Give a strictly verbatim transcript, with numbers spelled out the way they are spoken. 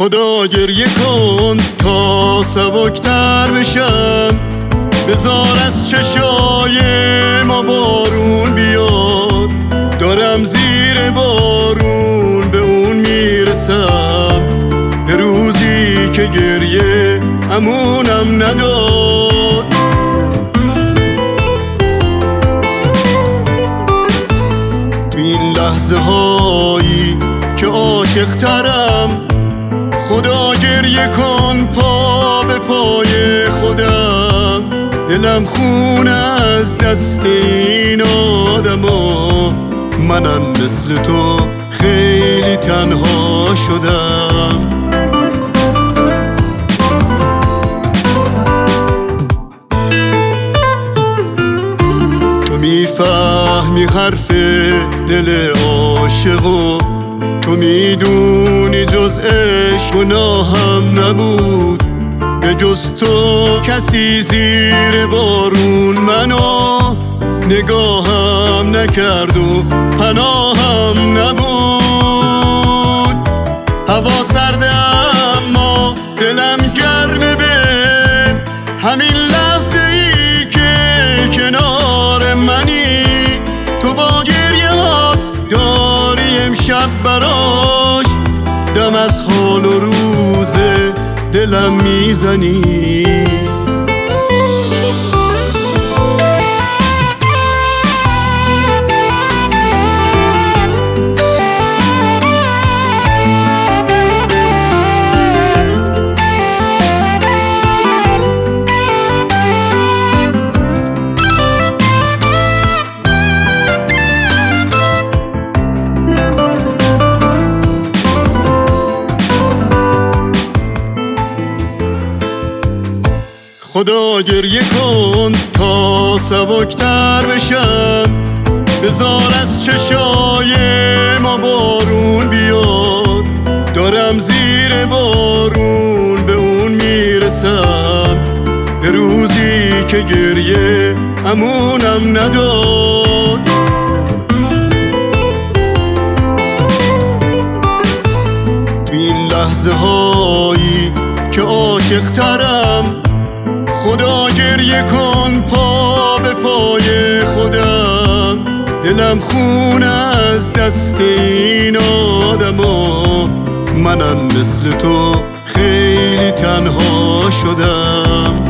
خدا گریه کن تا سبکتر بشم، بذار از چشای ما بارون بیاد. دارم زیر بارون به اون میرسم، به روزی که گریه امونم نداد. تو این لحظه هایی که عاشق ترم، خدا گریه کن پا به پای خودم. دلم خون از دست این آدما، منم مثل تو خیلی تنها شدم. تو میفهمی حرف دل عاشقو، تو میدونی جز عشق گناهم نبود. به جز تو کسی زیر بارون منو نگاهم نکرد و پناهم نبود. هوا سرده اما دلم گرمه، به همین لحظه ای که کنار منی. تو با گریه هات داری امشب براش دم از حال و روز دلم میزنی. خدا گریه کن تا سبکتر بشم، بذار از چشای ما بارون بیاد. دارم زیر بارون به اون میرسم، به روزی که گریه امونم نداد. تو این لحظه هایی که عاشق ترم، خدا گریه کن پا به پای خودم. دلم خون از دست این آدما، منم مثل تو خیلی تنها شدم.